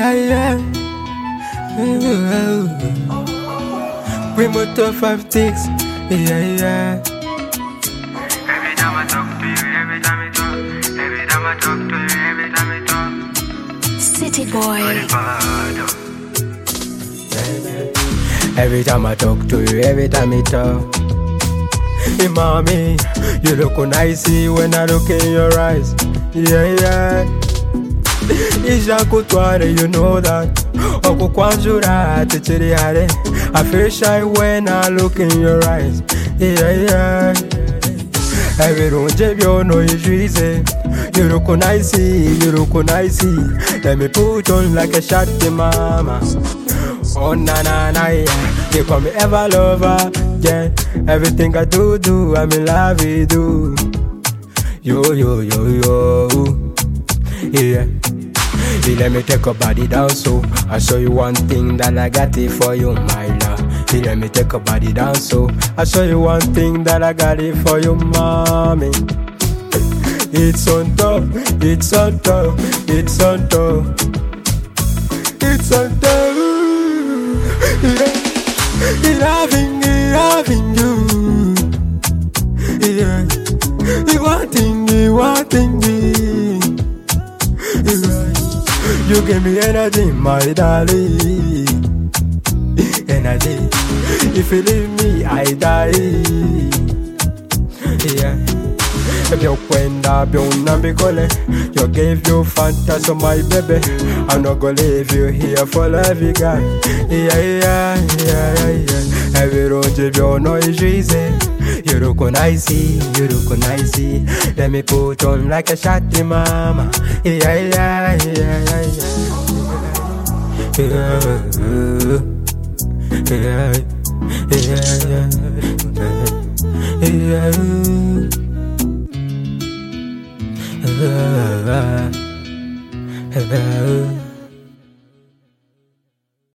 yeah. Primo 256, yeah. Every time I talk to you, every time I talk, every time I talk to you, every time I talk. City boy. Every time I talk to you, every time I talk. Hey, mommy, you look nice when I look in your eyes. Yeah. Isha kutware, you know that. Oko kwanjura, tichiri hare. I feel shy when I look in your eyes. Yeah. Everyone you know is easy. You look nice, you look nice. Let me put on like a shot, mama. Oh na na na, yeah. You call me ever lover, yeah. Everything I do, I'm in love with you. Yo, yeah. You let me take your body down, so I show you one thing that I got it for you, my love. You let me take your body down, so I show you one thing that I got it for you, mommy. It's on top, it's on top, it's on top, it's on top. Yeah, loving you. Yeah, wanting me. Yeah. You give me energy, my darling. Energy. If you leave me, I die. Yeah. You kwenda bikole. You gave you fantasy, my baby. I'm not gonna leave you here for love, you guy. Yeah. Every road you know is easy. You look nice. Let me put on like a shotty, mama. Yeah. Yeah.